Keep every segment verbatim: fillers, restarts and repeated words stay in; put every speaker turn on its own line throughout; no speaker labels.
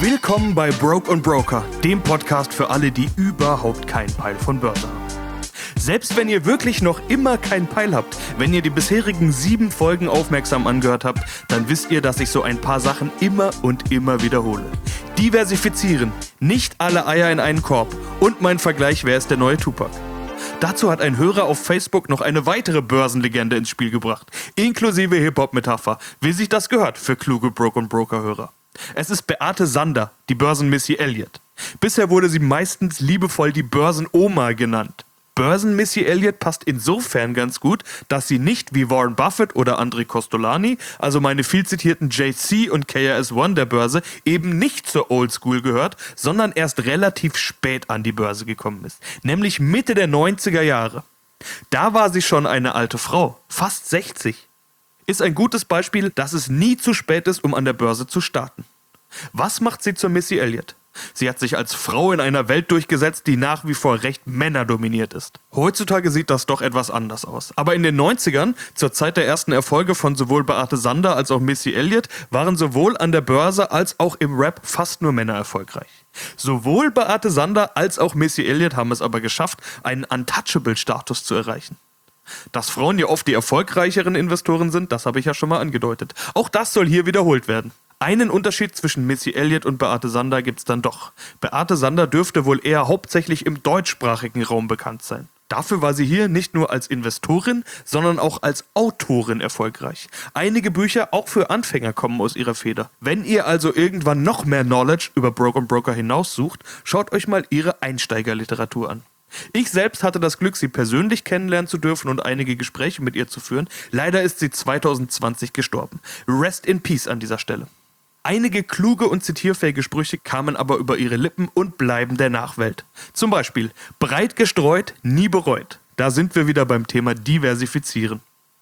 Willkommen bei Broke und Broker, dem Podcast für alle, die überhaupt keinen Peil von Börse haben. Selbst wenn ihr wirklich noch immer keinen Peil habt, wenn ihr die bisherigen sieben Folgen aufmerksam angehört habt, dann wisst ihr, dass ich so ein paar Sachen immer und immer wiederhole. Diversifizieren, nicht alle Eier in einen Korb und mein Vergleich, wer ist der neue Tupac. Dazu hat ein Hörer auf Facebook noch eine weitere Börsenlegende ins Spiel gebracht, inklusive Hip-Hop-Metapher, wie sich das gehört für kluge Broke und Broker-Hörer. Es ist Beate Sander, die Börsen-Missy Elliott. Bisher wurde sie meistens liebevoll die Börsen-Oma genannt. Börsen-Missy Elliott passt insofern ganz gut, dass sie nicht wie Warren Buffett oder André Costolani, also meine viel zitierten J C und K R S One der Börse, eben nicht zur Oldschool gehört, sondern erst relativ spät an die Börse gekommen ist, nämlich Mitte der neunziger Jahre. Da war sie schon eine alte Frau, fast sechzig. Ist ein gutes Beispiel, dass es nie zu spät ist, um an der Börse zu starten. Was macht sie zur Missy Elliott? Sie hat sich als Frau in einer Welt durchgesetzt, die nach wie vor recht männerdominiert ist. Heutzutage sieht das doch etwas anders aus. Aber in den neunzigern, zur Zeit der ersten Erfolge von sowohl Beate Sander als auch Missy Elliott, waren sowohl an der Börse als auch im Rap fast nur Männer erfolgreich. Sowohl Beate Sander als auch Missy Elliott haben es aber geschafft, einen Untouchable-Status zu erreichen. Dass Frauen ja oft die erfolgreicheren Investoren sind, das habe ich ja schon mal angedeutet. Auch das soll hier wiederholt werden. Einen Unterschied zwischen Missy Elliott und Beate Sander gibt's dann doch. Beate Sander dürfte wohl eher hauptsächlich im deutschsprachigen Raum bekannt sein. Dafür war sie hier nicht nur als Investorin, sondern auch als Autorin erfolgreich. Einige Bücher, auch für Anfänger, kommen aus ihrer Feder. Wenn ihr also irgendwann noch mehr Knowledge über Broke und Broker hinaus sucht, schaut euch mal ihre Einsteigerliteratur an. Ich selbst hatte das Glück, sie persönlich kennenlernen zu dürfen und einige Gespräche mit ihr zu führen. Leider ist sie zweitausendzwanzig gestorben. Rest in Peace an dieser Stelle. Einige kluge und zitierfähige Sprüche kamen aber über ihre Lippen und bleiben der Nachwelt. Zum Beispiel, breit gestreut, nie bereut. Da sind wir wieder beim Thema Diversifizieren.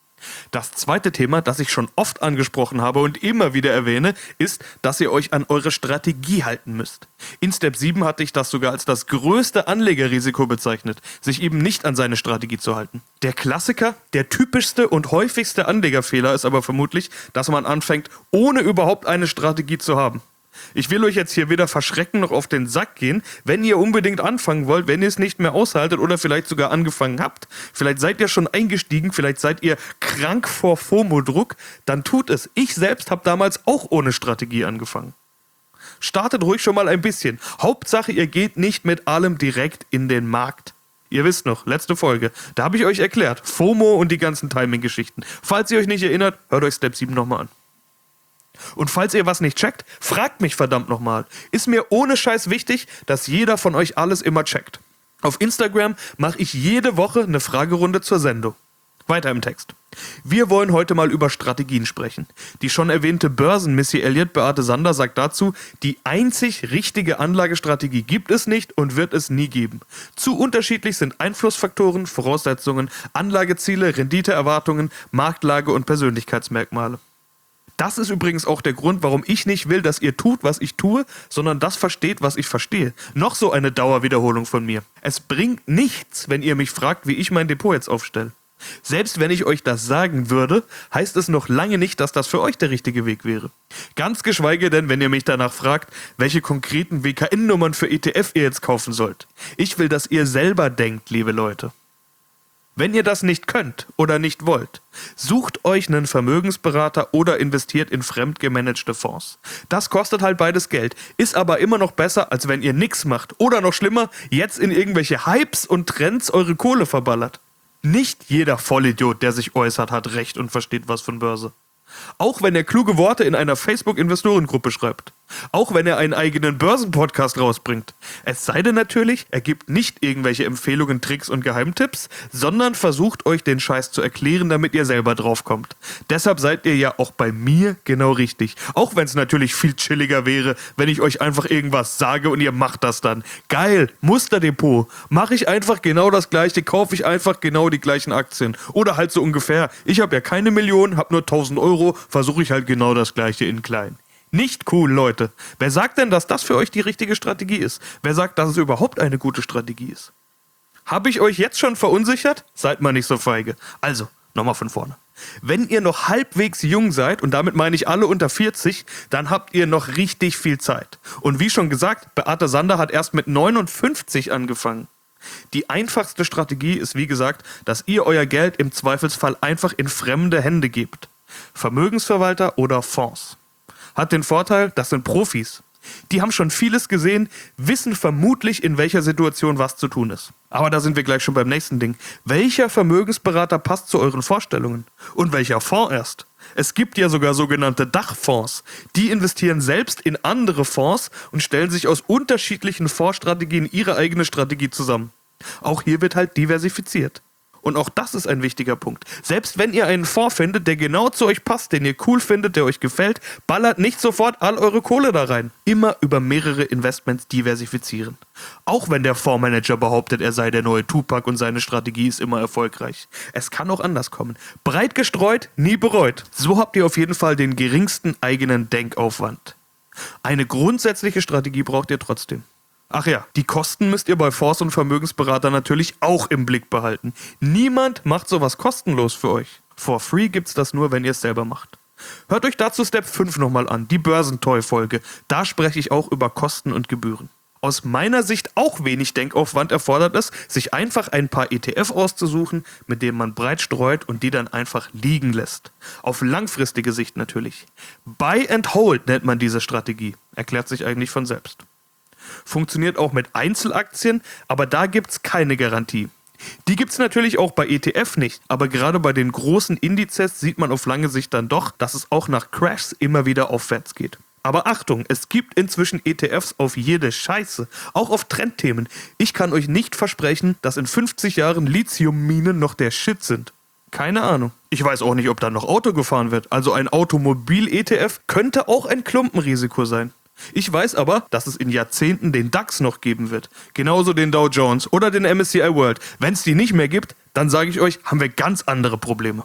Das zweite Thema, das ich schon oft angesprochen habe und immer wieder erwähne, ist, dass ihr euch an eure Strategie halten müsst. In Step sieben hatte ich das sogar als das größte Anlegerrisiko bezeichnet, sich eben nicht an seine Strategie zu halten. Der Klassiker, der typischste und häufigste Anlegerfehler ist aber vermutlich, dass man anfängt, ohne überhaupt eine Strategie zu haben. Ich will euch jetzt hier weder verschrecken noch auf den Sack gehen. Wenn ihr unbedingt anfangen wollt, wenn ihr es nicht mehr aushaltet oder vielleicht sogar angefangen habt, vielleicht seid ihr schon eingestiegen, vielleicht seid ihr krank vor FOMO-Druck, dann tut es. Ich selbst habe damals auch ohne Strategie angefangen. Startet ruhig schon mal ein bisschen. Hauptsache, ihr geht nicht mit allem direkt in den Markt. Ihr wisst noch, letzte Folge, da habe ich euch erklärt, FOMO und die ganzen Timing-Geschichten. Falls ihr euch nicht erinnert, hört euch Step sieben nochmal an. Und falls ihr was nicht checkt, fragt mich verdammt nochmal. Ist mir ohne Scheiß wichtig, dass jeder von euch alles immer checkt. Auf Instagram mache ich jede Woche eine Fragerunde zur Sendung. Weiter im Text. Wir wollen heute mal über Strategien sprechen. Die schon erwähnte Börsen-Missy Elliott Beate Sander sagt dazu, die einzig richtige Anlagestrategie gibt es nicht und wird es nie geben. Zu unterschiedlich sind Einflussfaktoren, Voraussetzungen, Anlageziele, Renditeerwartungen, Marktlage und Persönlichkeitsmerkmale. Das ist übrigens auch der Grund, warum ich nicht will, dass ihr tut, was ich tue, sondern das versteht, was ich verstehe. Noch so eine Dauerwiederholung von mir. Es bringt nichts, wenn ihr mich fragt, wie ich mein Depot jetzt aufstelle. Selbst wenn ich euch das sagen würde, heißt es noch lange nicht, dass das für euch der richtige Weg wäre. Ganz geschweige denn, wenn ihr mich danach fragt, welche konkreten W K N-Nummern für E T F ihr jetzt kaufen sollt. Ich will, dass ihr selber denkt, liebe Leute. Wenn ihr das nicht könnt oder nicht wollt, sucht euch einen Vermögensberater oder investiert in fremd gemanagte Fonds. Das kostet halt beides Geld, ist aber immer noch besser, als wenn ihr nichts macht. Oder noch schlimmer, jetzt in irgendwelche Hypes und Trends eure Kohle verballert. Nicht jeder Vollidiot, der sich äußert, hat Recht und versteht was von Börse. Auch wenn er kluge Worte in einer Facebook-Investorengruppe schreibt. Auch wenn er einen eigenen Börsenpodcast rausbringt. Es sei denn natürlich, er gibt nicht irgendwelche Empfehlungen, Tricks und Geheimtipps, sondern versucht euch den Scheiß zu erklären, damit ihr selber draufkommt. Deshalb seid ihr ja auch bei mir genau richtig. Auch wenn es natürlich viel chilliger wäre, wenn ich euch einfach irgendwas sage und ihr macht das dann. Geil, Musterdepot. Mache ich einfach genau das gleiche, kaufe ich einfach genau die gleichen Aktien. Oder halt so ungefähr, ich habe ja keine Millionen, habe nur tausend Euro, versuche ich halt genau das gleiche in klein. Nicht cool, Leute. Wer sagt denn, dass das für euch die richtige Strategie ist? Wer sagt, dass es überhaupt eine gute Strategie ist? Habe ich euch jetzt schon verunsichert? Seid mal nicht so feige. Also, Nochmal von vorne. Wenn ihr noch halbwegs jung seid, und damit meine ich alle unter vierzig, dann habt ihr noch richtig viel Zeit. Und wie schon gesagt, Beate Sander hat erst mit neunundfünfzig angefangen. Die einfachste Strategie ist, wie gesagt, dass ihr euer Geld im Zweifelsfall einfach in fremde Hände gebt. Vermögensverwalter oder Fonds. Hat den Vorteil, das sind Profis. Die haben schon vieles gesehen, wissen vermutlich, in welcher Situation was zu tun ist. Aber da sind wir gleich schon beim nächsten Ding. Welcher Vermögensberater passt zu euren Vorstellungen? Und welcher Fonds erst? Es gibt ja sogar sogenannte Dachfonds. Die investieren selbst in andere Fonds und stellen sich aus unterschiedlichen Fondsstrategien ihre eigene Strategie zusammen. Auch hier wird halt diversifiziert. Und auch das ist ein wichtiger Punkt. Selbst wenn ihr einen Fonds findet, der genau zu euch passt, den ihr cool findet, der euch gefällt, ballert nicht sofort all eure Kohle da rein. Immer über mehrere Investments diversifizieren. Auch wenn der Fondsmanager behauptet, er sei der neue Tupac und seine Strategie ist immer erfolgreich. Es kann auch anders kommen. Breit gestreut, nie bereut. So habt ihr auf jeden Fall den geringsten eigenen Denkaufwand. Eine grundsätzliche Strategie braucht ihr trotzdem. Ach ja, die Kosten müsst ihr bei Fonds und Vermögensberater natürlich auch im Blick behalten. Niemand macht sowas kostenlos für euch. For free gibt's das nur, wenn ihr es selber macht. Hört euch dazu Step fünf nochmal an, die Börsentoy-Folge. Da spreche ich auch über Kosten und Gebühren. Aus meiner Sicht auch wenig Denkaufwand erfordert es, sich einfach ein paar E T F auszusuchen, mit denen man breit streut und die dann einfach liegen lässt. Auf langfristige Sicht natürlich. Buy and Hold nennt man diese Strategie. Erklärt sich eigentlich von selbst. Funktioniert auch mit Einzelaktien, aber da gibt's keine Garantie. Die gibt's natürlich auch bei E T F nicht, aber gerade bei den großen Indizes sieht man auf lange Sicht dann doch, dass es auch nach Crashs immer wieder aufwärts geht. Aber Achtung, es gibt inzwischen E T Fs auf jede Scheiße, auch auf Trendthemen. Ich kann euch nicht versprechen, dass in fünfzig Jahren Lithiumminen noch der Shit sind. Keine Ahnung. Ich weiß auch nicht, ob da noch Auto gefahren wird. Also ein Automobil-E T F könnte auch ein Klumpenrisiko sein. Ich weiß aber, dass es in Jahrzehnten den DAX noch geben wird. Genauso den Dow Jones oder den M S C I World. Wenn es die nicht mehr gibt, dann sage ich euch, haben wir ganz andere Probleme.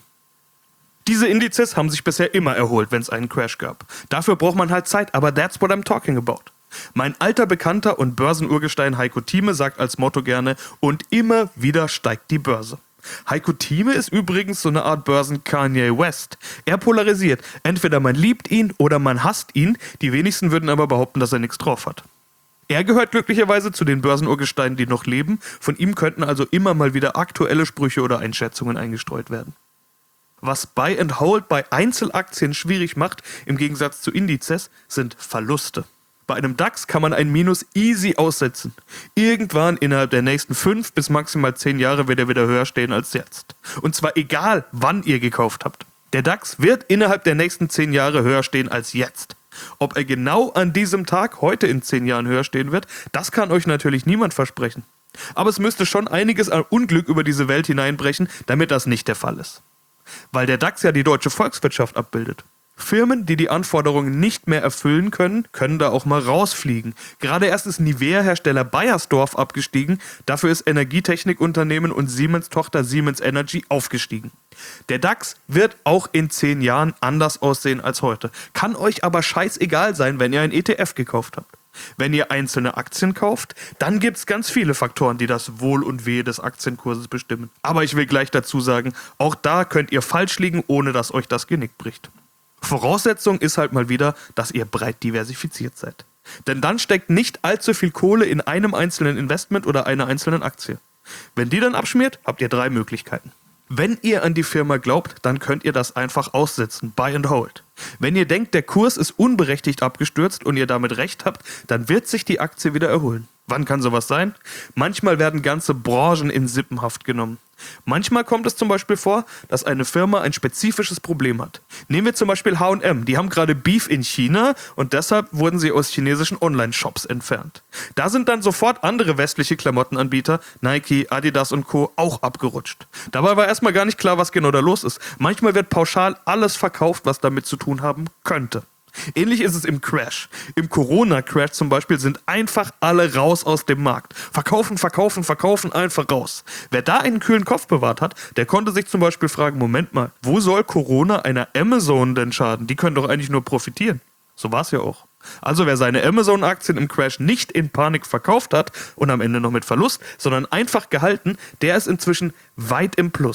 Diese Indizes haben sich bisher immer erholt, wenn es einen Crash gab. Dafür braucht man halt Zeit, aber that's what I'm talking about. Mein alter Bekannter und Börsenurgestein Heiko Thieme sagt als Motto gerne, und immer wieder steigt die Börse. Heiko Thieme ist übrigens so eine Art Börsen-Kanye West. Er polarisiert. Entweder man liebt ihn oder man hasst ihn. Die wenigsten würden aber behaupten, dass er nichts drauf hat. Er gehört glücklicherweise zu den Börsenurgesteinen, die noch leben. Von ihm könnten also immer mal wieder aktuelle Sprüche oder Einschätzungen eingestreut werden. Was Buy and Hold bei Einzelaktien schwierig macht, im Gegensatz zu Indizes, sind Verluste. Bei einem DAX kann man ein Minus easy aussetzen. Irgendwann innerhalb der nächsten fünf bis maximal zehn Jahre wird er wieder höher stehen als jetzt. Und zwar egal, wann ihr gekauft habt. Der DAX wird innerhalb der nächsten zehn Jahre höher stehen als jetzt. Ob er genau an diesem Tag heute in zehn Jahren höher stehen wird, das kann euch natürlich niemand versprechen. Aber es müsste schon einiges an Unglück über diese Welt hineinbrechen, damit das nicht der Fall ist. Weil der DAX ja die deutsche Volkswirtschaft abbildet. Firmen, die die Anforderungen nicht mehr erfüllen können, können da auch mal rausfliegen. Gerade erst ist Nivea-Hersteller Bayersdorf abgestiegen, dafür ist Energietechnikunternehmen und Siemens-Tochter Siemens Energy aufgestiegen. Der DAX wird auch in zehn Jahren anders aussehen als heute. Kann euch aber scheißegal sein, wenn ihr ein E T F gekauft habt. Wenn ihr einzelne Aktien kauft, dann gibt es ganz viele Faktoren, die das Wohl und Wehe des Aktienkurses bestimmen. Aber ich will gleich dazu sagen, auch da könnt ihr falsch liegen, ohne dass euch das Genick bricht. Voraussetzung ist halt mal wieder, dass ihr breit diversifiziert seid. Denn dann steckt nicht allzu viel Kohle in einem einzelnen Investment oder einer einzelnen Aktie. Wenn die dann abschmiert, habt ihr drei Möglichkeiten. Wenn ihr an die Firma glaubt, dann könnt ihr das einfach aussitzen, Buy and Hold. Wenn ihr denkt, der Kurs ist unberechtigt abgestürzt und ihr damit recht habt, dann wird sich die Aktie wieder erholen. Wann kann sowas sein? Manchmal werden ganze Branchen in Sippenhaft genommen. Manchmal kommt es zum Beispiel vor, dass eine Firma ein spezifisches Problem hat. Nehmen wir zum Beispiel H und M. Die haben gerade Beef in China und deshalb wurden sie aus chinesischen Online-Shops entfernt. Da sind dann sofort andere westliche Klamottenanbieter, Nike, Adidas und Co. auch abgerutscht. Dabei war erstmal gar nicht klar, was genau da los ist. Manchmal wird pauschal alles verkauft, was damit zu tun haben könnte. Ähnlich ist es im Crash. Im Corona-Crash zum Beispiel sind einfach alle raus aus dem Markt. Verkaufen, verkaufen, verkaufen, einfach raus. Wer da einen kühlen Kopf bewahrt hat, der konnte sich zum Beispiel fragen, Moment mal, wo soll Corona einer Amazon denn schaden? Die können doch eigentlich nur profitieren. So war es ja auch. Also wer seine Amazon-Aktien im Crash nicht in Panik verkauft hat und am Ende noch mit Verlust, sondern einfach gehalten, der ist inzwischen weit im Plus.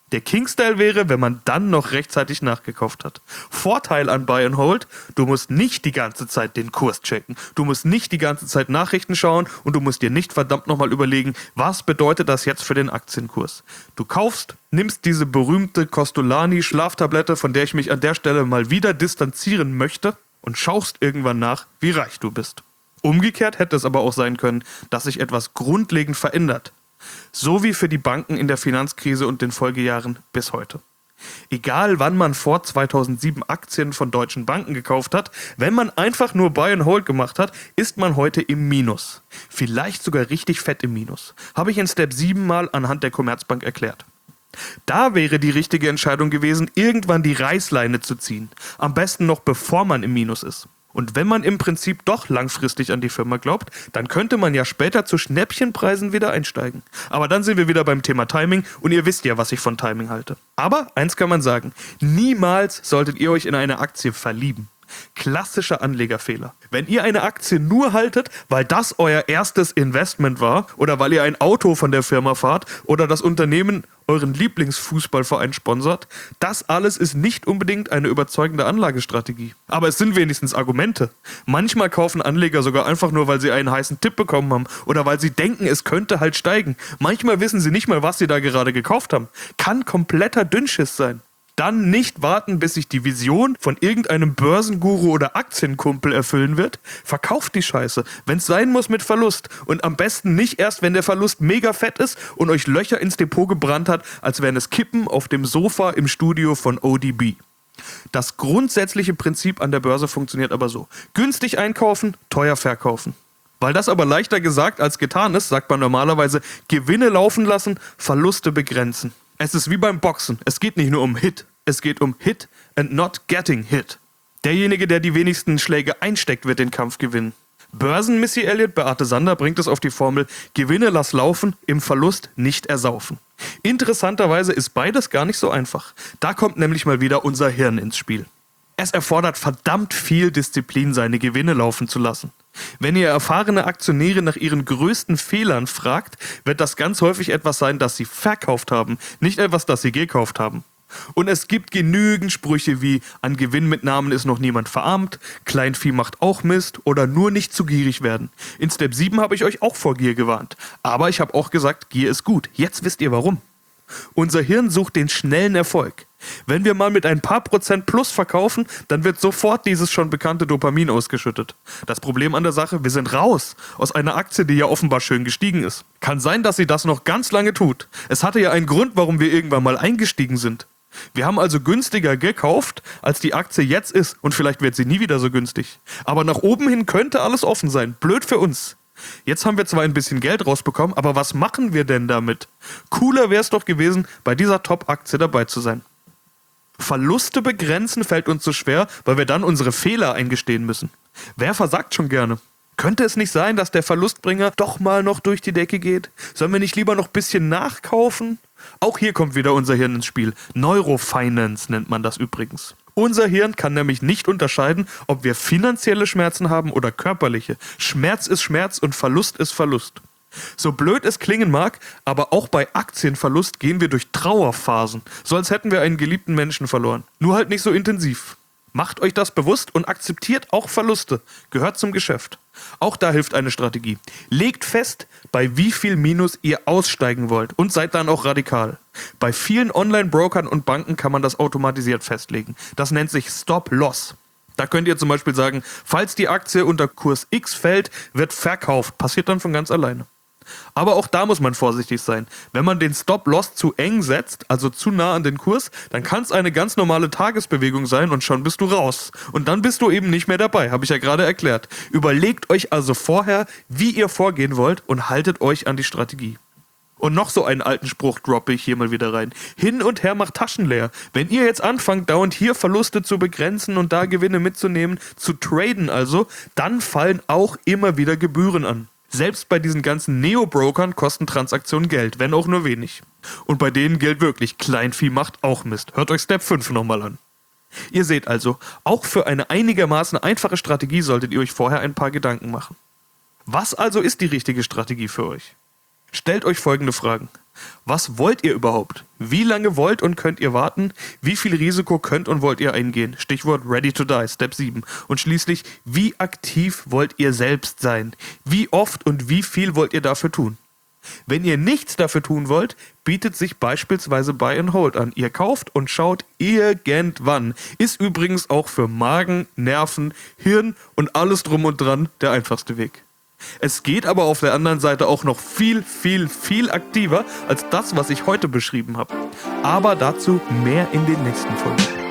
Der King-Style wäre, wenn man dann noch rechtzeitig nachgekauft hat. Vorteil an Buy and Hold, du musst nicht die ganze Zeit den Kurs checken. Du musst nicht die ganze Zeit Nachrichten schauen und du musst dir nicht verdammt nochmal überlegen, was bedeutet das jetzt für den Aktienkurs. Du kaufst, nimmst diese berühmte Kostolani-Schlaftablette, von der ich mich an der Stelle mal wieder distanzieren möchte, und schaust irgendwann nach, wie reich du bist. Umgekehrt hätte es aber auch sein können, dass sich etwas grundlegend verändert. So wie für die Banken in der Finanzkrise und den Folgejahren bis heute. Egal wann man vor zweitausendsieben Aktien von deutschen Banken gekauft hat, wenn man einfach nur Buy and Hold gemacht hat, ist man heute im Minus. Vielleicht sogar richtig fett im Minus. Habe ich in Step sieben mal anhand der Commerzbank erklärt. Da wäre die richtige Entscheidung gewesen, irgendwann die Reißleine zu ziehen. Am besten noch bevor man im Minus ist. Und wenn man im Prinzip doch langfristig an die Firma glaubt, dann könnte man ja später zu Schnäppchenpreisen wieder einsteigen. Aber dann sind wir wieder beim Thema Timing und ihr wisst ja, was ich von Timing halte. Aber eins kann man sagen, niemals solltet ihr euch in eine Aktie verlieben. Klassischer Anlegerfehler. Wenn ihr eine Aktie nur haltet, weil das euer erstes Investment war oder weil ihr ein Auto von der Firma fahrt oder das Unternehmen euren Lieblingsfußballverein sponsert, das alles ist nicht unbedingt eine überzeugende Anlagestrategie. Aber es sind wenigstens Argumente. Manchmal kaufen Anleger sogar einfach nur, weil sie einen heißen Tipp bekommen haben oder weil sie denken, es könnte halt steigen. Manchmal wissen sie nicht mal, was sie da gerade gekauft haben. Kann kompletter Dünnschiss sein. Dann nicht warten, bis sich die Vision von irgendeinem Börsenguru oder Aktienkumpel erfüllen wird. Verkauft die Scheiße, wenn es sein muss mit Verlust. Und am besten nicht erst, wenn der Verlust mega fett ist und euch Löcher ins Depot gebrannt hat, als wären es Kippen auf dem Sofa im Studio von O D B. Das grundsätzliche Prinzip an der Börse funktioniert aber so. Günstig einkaufen, teuer verkaufen. Weil das aber leichter gesagt als getan ist, sagt man normalerweise Gewinne laufen lassen, Verluste begrenzen. Es ist wie beim Boxen. Es geht nicht nur um Hit. Es geht um Hit and not getting hit. Derjenige, der die wenigsten Schläge einsteckt, wird den Kampf gewinnen. Börsen-Missy Elliott, Beate Sander, bringt es auf die Formel Gewinne lass laufen, im Verlust nicht ersaufen. Interessanterweise ist beides gar nicht so einfach. Da kommt nämlich mal wieder unser Hirn ins Spiel. Es erfordert verdammt viel Disziplin, seine Gewinne laufen zu lassen. Wenn ihr erfahrene Aktionäre nach ihren größten Fehlern fragt, wird das ganz häufig etwas sein, das sie verkauft haben, nicht etwas, das sie gekauft haben. Und es gibt genügend Sprüche wie an Gewinnmitnahmen ist noch niemand verarmt, Kleinvieh macht auch Mist oder nur nicht zu gierig werden. In Step sieben habe ich euch auch vor Gier gewarnt. Aber ich habe auch gesagt, Gier ist gut. Jetzt wisst ihr warum. Unser Hirn sucht den schnellen Erfolg. Wenn wir mal mit ein paar Prozent plus verkaufen, dann wird sofort dieses schon bekannte Dopamin ausgeschüttet. Das Problem an der Sache, wir sind raus aus einer Aktie, die ja offenbar schön gestiegen ist. Kann sein, dass sie das noch ganz lange tut. Es hatte ja einen Grund, warum wir irgendwann mal eingestiegen sind. Wir haben also günstiger gekauft, als die Aktie jetzt ist und vielleicht wird sie nie wieder so günstig. Aber nach oben hin könnte alles offen sein. Blöd für uns. Jetzt haben wir zwar ein bisschen Geld rausbekommen, aber was machen wir denn damit? Cooler wäre es doch gewesen, bei dieser Top-Aktie dabei zu sein. Verluste begrenzen fällt uns so schwer, weil wir dann unsere Fehler eingestehen müssen. Wer versagt schon gerne? Könnte es nicht sein, dass der Verlustbringer doch mal noch durch die Decke geht? Sollen wir nicht lieber noch ein bisschen nachkaufen? Auch hier kommt wieder unser Hirn ins Spiel. Neurofinance nennt man das übrigens. Unser Hirn kann nämlich nicht unterscheiden, ob wir finanzielle Schmerzen haben oder körperliche. Schmerz ist Schmerz und Verlust ist Verlust. So blöd es klingen mag, aber auch bei Aktienverlust gehen wir durch Trauerphasen, so als hätten wir einen geliebten Menschen verloren. Nur halt nicht so intensiv. Macht euch das bewusst und akzeptiert auch Verluste. Gehört zum Geschäft. Auch da hilft eine Strategie. Legt fest, bei wie viel Minus ihr aussteigen wollt und seid dann auch radikal. Bei vielen Online-Brokern und Banken kann man das automatisiert festlegen. Das nennt sich Stop-Loss. Da könnt ihr zum Beispiel sagen, falls die Aktie unter Kurs X fällt, wird verkauft. Passiert dann von ganz alleine. Aber auch da muss man vorsichtig sein. Wenn man den Stop-Loss zu eng setzt, also zu nah an den Kurs, dann kann es eine ganz normale Tagesbewegung sein und schon bist du raus. Und dann bist du eben nicht mehr dabei, habe ich ja gerade erklärt. Überlegt euch also vorher, wie ihr vorgehen wollt und haltet euch an die Strategie. Und noch so einen alten Spruch droppe ich hier mal wieder rein. Hin und her macht Taschen leer. Wenn ihr jetzt anfangt, dauernd hier Verluste zu begrenzen und da Gewinne mitzunehmen, zu traden also, dann fallen auch immer wieder Gebühren an. Selbst bei diesen ganzen Neo-Brokern kosten Transaktionen Geld, wenn auch nur wenig. Und bei denen gilt wirklich, Kleinvieh macht auch Mist. Hört euch Step fünf nochmal an. Ihr seht also, auch für eine einigermaßen einfache Strategie solltet ihr euch vorher ein paar Gedanken machen. Was also ist die richtige Strategie für euch? Stellt euch folgende Fragen. Was wollt ihr überhaupt? Wie lange wollt und könnt ihr warten? Wie viel Risiko könnt und wollt ihr eingehen? Stichwort Ready to Die, Step sieben. Und schließlich, wie aktiv wollt ihr selbst sein? Wie oft und wie viel wollt ihr dafür tun? Wenn ihr nichts dafür tun wollt, bietet sich beispielsweise Buy and Hold an. Ihr kauft und schaut irgendwann. Ist übrigens auch für Magen, Nerven, Hirn und alles drum und dran der einfachste Weg. Es geht aber auf der anderen Seite auch noch viel, viel, viel aktiver als das, was ich heute beschrieben habe. Aber dazu mehr in den nächsten Folgen.